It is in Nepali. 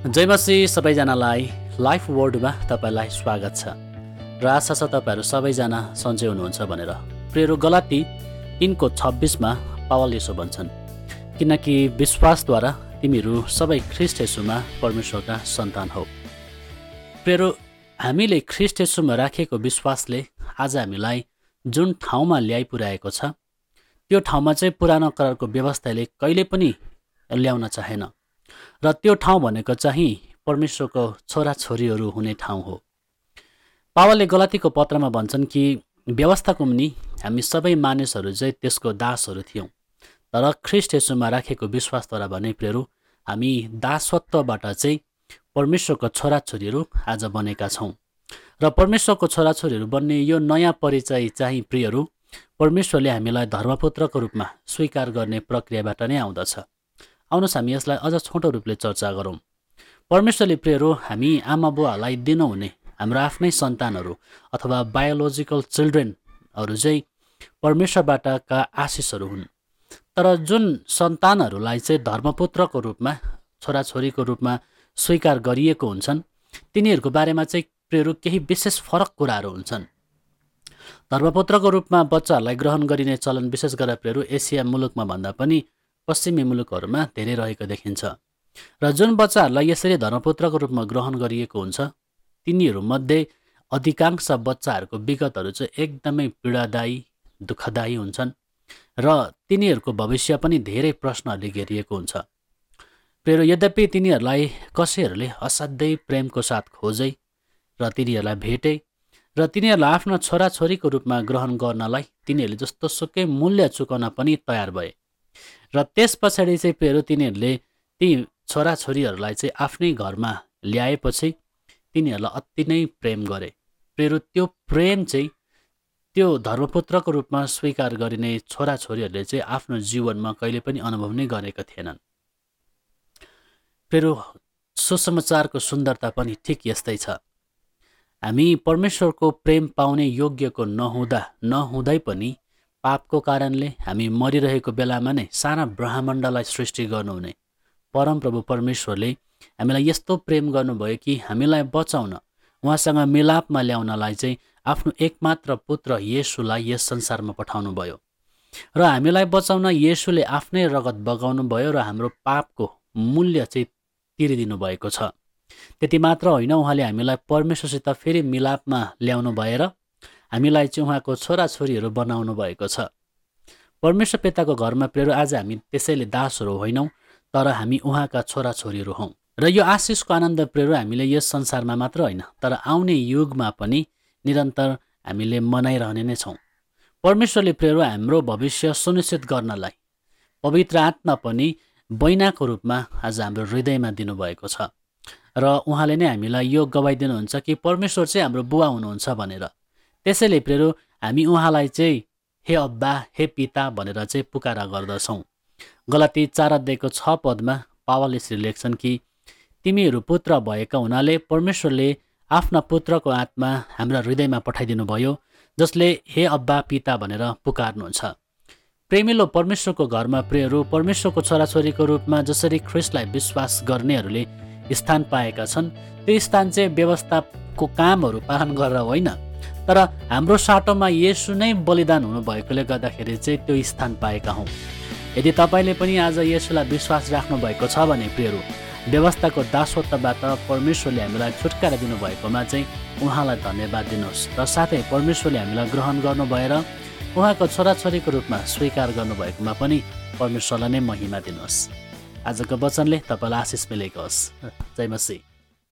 जय मसीह सबैजनालाई लाइफ वर्ल्डमा तपाईलाई स्वागत छ र आशा छ तपाईहरू सबैजना सन्चै हुनुहुन्छ भनेर। प्रिय गलाती 3:26 मा पावल यसो भन्छन्, किनकि विश्वासद्वारा तिमीहरू सबै ख्रीष्ट येशूमा परमेश्वरका सन्तान हौ। प्रिय हामीले ख्रीष्ट येशूमा राखेको विश्वासले आज हामीलाई जुन ठाउँमा ल्याइ पुर्याएको छ त्यो ठाउँमा चाहिँ पुरानो करारको व्यवस्थाले कहिले पनि ल्याउन चाहेन र त्यो ठाउँ भनेको चाहिँ परमेश्वरको छोराछोरीहरू हुने ठाउँ हो। पावलले गलातीको पत्रमा भन्छन् कि व्यवस्थाको मुनि हामी सबै मानिसहरू चाहिँ त्यसको दासहरू थियौँ, तर ख्रीष्ट येशूमा राखेको विश्वासद्वारा भने प्रियहरू हामी दासत्वबाट चाहिँ परमेश्वरको छोराछोरीहरू आज बनेका छौँ। र परमेश्वरको छोराछोरीहरू बन्ने यो नयाँ परिचय चाहिँ प्रियहरू परमेश्वरले हामीलाई धर्मपुत्रको रूपमा स्वीकार गर्ने प्रक्रियाबाट नै आउँदछ। आउनुहोस् हामी यसलाई अझ छोटो रूपले चर्चा गरौँ। परमेश्वरले प्रियहरू हामी आमा बुवालाई दिनुहुने हाम्रो आफ्नै सन्तानहरू अथवा बायोलोजिकल चिल्ड्रेनहरू चाहिँ परमेश्वरबाटका आशिषहरू हुन्। तर जुन सन्तानहरूलाई चाहिँ धर्मपुत्रको रूपमा छोराछोरीको रूपमा स्वीकार गरिएको हुन्छन् तिनीहरूको बारेमा चाहिँ प्रियहरू केही विशेष फरक कुराहरू हुन्छन्। धर्मपुत्रको रूपमा बच्चाहरूलाई ग्रहण गरिने चलन विशेष गरेर प्रियहरू एसिया मुलुकमा भन्दा पनि पश्चिमी मुलुकहरूमा धेरै रहेको देखिन्छ। र जुन बच्चाहरूलाई यसरी धर्मपुत्रको रूपमा ग्रहण गरिएको हुन्छ तिनीहरूमध्ये अधिकांश बच्चाहरूको विगतहरू चाहिँ एकदमै पीडादायी दुःखदायी हुन्छन् र तिनीहरूको भविष्य पनि धेरै प्रश्नहरूले घेरिएको हुन्छ। प्रिय यद्यपि तिनीहरूलाई कसैहरूले असाध्यै प्रेमको साथ खोजे र तिनीहरूलाई भेटे र तिनीहरूलाई आफ्नो छोराछोरीको रूपमा ग्रहण गर्नलाई तिनीहरूले जस्तो सुकै मूल्य चुकाउन पनि तयार भए र त्यस पछाडि चाहिँ प्रियहरू तिनीहरूले ती छोराछोरीहरूलाई चाहिँ आफ्नै घरमा ल्याएपछि तिनीहरूलाई अति नै प्रेम गरे। प्रियहरू त्यो प्रेम चाहिँ त्यो धर्मपुत्रको रूपमा स्वीकार गरिने छोराछोरीहरूले चाहिँ आफ्नो जीवनमा कहिले पनि अनुभव नै गरेका थिएनन्। प्रियहरू सुसमाचारको सुन्दरता पनि ठिक यस्तै छ। हामी परमेश्वरको प्रेम पाउने योग्यको नहुँदै पनि पापको कारणले हामी मरिरहेको बेलामा नै सारा ब्रह्माण्डलाई सृष्टि गर्नुहुने परमप्रभु परमेश्वरले हामीलाई यस्तो प्रेम गर्नुभयो कि हामीलाई बचाउन उहाँसँग मिलापमा ल्याउनलाई चाहिँ आफ्नो एकमात्र पुत्र येशूलाई यस संसारमा पठाउनु भयो र हामीलाई बचाउन येशूले आफ्नै रगत बगाउनु भयो र हाम्रो पापको मूल्य चाहिँ तिरिदिनु भएको छ। त्यति मात्र होइन, उहाँले हामीलाई परमेश्वरसित फेरि मिलापमा ल्याउनु भएर हामीलाई चाहिँ उहाँको छोराछोरीहरू बनाउनु भएको छ। परमेश्वर पिताको घरमा प्रिय आज हामी त्यसैले दासहरू होइनौँ, तर हामी उहाँका छोराछोरीहरू हौँ। र यो आशिषको आनन्द प्रिय हामीले यस संसारमा मात्र होइन तर आउने युगमा पनि निरन्तर हामीले मनाइरहने नै छौँ। परमेश्वरले प्रिय हाम्रो भविष्य सुनिश्चित गर्नलाई पवित्र आत्मा पनि बैनाको रूपमा आज हाम्रो हृदयमा दिनुभएको छ र उहाँले नै हामीलाई यो गवाई दिनुहुन्छ कि परमेश्वर चाहिँ हाम्रो बुवा हुनुहुन्छ भनेर। त्यसैले प्रिय हामी उहाँलाई चाहिँ हे अब्बा हे पिता भनेर चाहिँ पुकारा गर्दछौँ। गलाती 4:6 पावलले यसरी लेख्छन् कि तिमीहरू पुत्र भएका हुनाले परमेश्वरले आफ्ना पुत्रको आत्मा हाम्रा हृदयमा पठाइदिनु भयो जसले हे अब्बा पिता भनेर पुकार्नुहुन्छ। प्रेमिलो परमेश्वरको घरमा प्रियहरू परमेश्वरको छोराछोरीको रूपमा जसरी ख्रीष्टलाई विश्वास गर्नेहरूले स्थान पाएका छन् त्यो स्थान चाहिँ व्यवस्थाको कामहरू पालन गरेर होइन तर हाम्रो साटोमा येशू नै बलिदान हुनुभएकोले गर्दाखेरि चाहिँ त्यो स्थान पाएका हौँ। यदि तपाईँले पनि आज येशूलाई विश्वास राख्नु भएको छ भने प्रियहरू व्यवस्थाको दासत्वबाट परमेश्वरले हामीलाई छुटकारा दिनुभएकोमा चाहिँ उहाँलाई धन्यवाद दिनुहोस् र साथै परमेश्वरले हामीलाई ग्रहण गर्नु भएर उहाँको छोराछोरीको रूपमा स्वीकार गर्नुभएकोमा पनि परमेश्वरलाई नै महिमा दिनुहोस्। आजको वचनले तपाईँलाई आशिष मिलेको होस्। जय मसीह।